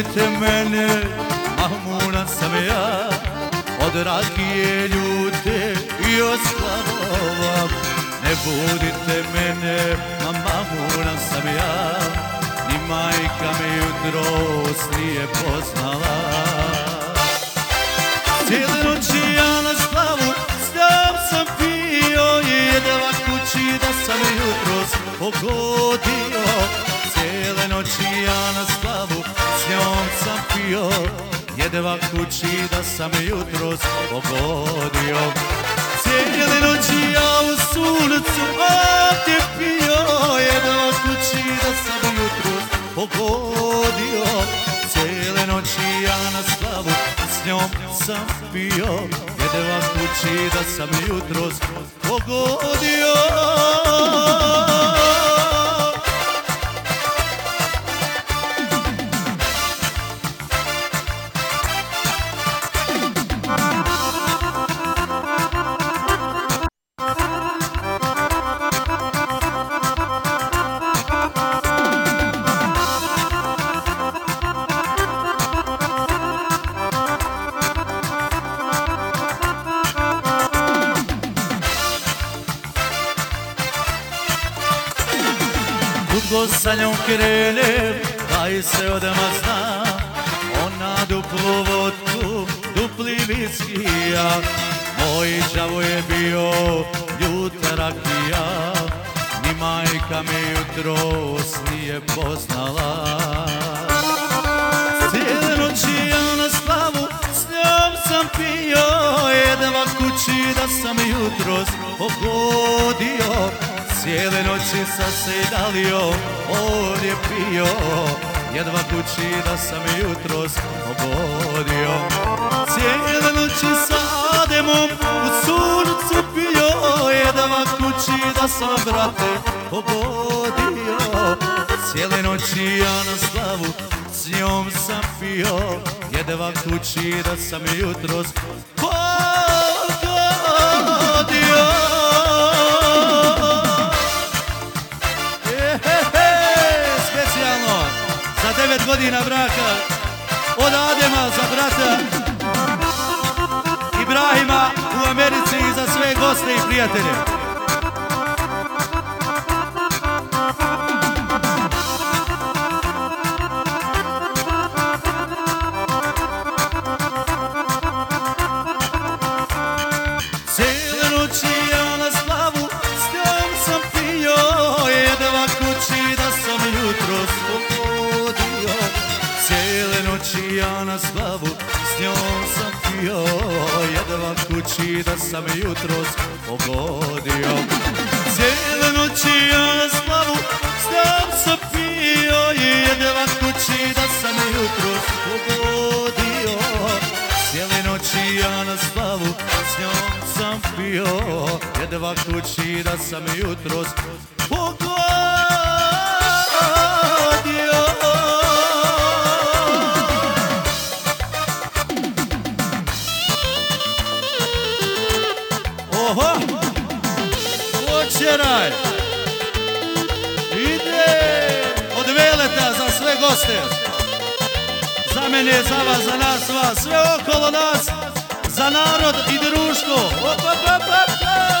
budite mene, mahmuran sam ja, od rakije ljute i od sklavova. Ne budite mene, mahmuran sam ja, ni majka me jutros nije poznala. Cijele noći ja na slavu, s njom sam pio i jedva kući da sam jutros pogodio. Cijele noći ja na slavu, s njom sam pio, jedva kući da sam jutros pogodio. Cijele noći ja u suncu ovdje pio, jedva kući da sam jutros pogodio. Cijele noći ja na slavu, s njom sam pio, jedva kući da sam jutros pogodio. Kud sa njom krenem, taj se odmah zna, ona duplu vodku, dupli viskija. Moj đavo je bio ljuta rakija, ni majka me jutros nije poznala. Cijele noći ja na slavu, s njom sam pio, jedva kući da sam jutros pogodio. Cijele noći sam se i dalio, ovdje pio, jedva kući da sam jutros pogodio. Cijele noći sa Ademom u suncu pio, jedva kući da sam, brate, pogodio. Cijele noći ja na slavu, s njom sam pio, jedva kući da sam jutros pogodio. Specijalno za 9 godina braka od Adema za brata Ibrahima u Americi i za sve goste i prijatelje. Cijele noći ja na slavu, s njom sam pio, jedva kući da sam jutros pogodio. Cijele noći ja na slavu, s njom sam pio, jedva kući da sam jutros pogodio. Cijele noći ja na slavu, s njom sam pio, jedva kući da sam jutros pogodio. Cijele noći ja na slavu, s njom sam pio, jedva kući da sam jutros pogodio. Oho, očeraj, ide od Veleta za sve goste, za mene, za vas, za nas, vas, sve okolo nas, za narod i društvo. Op, op, op, op, op.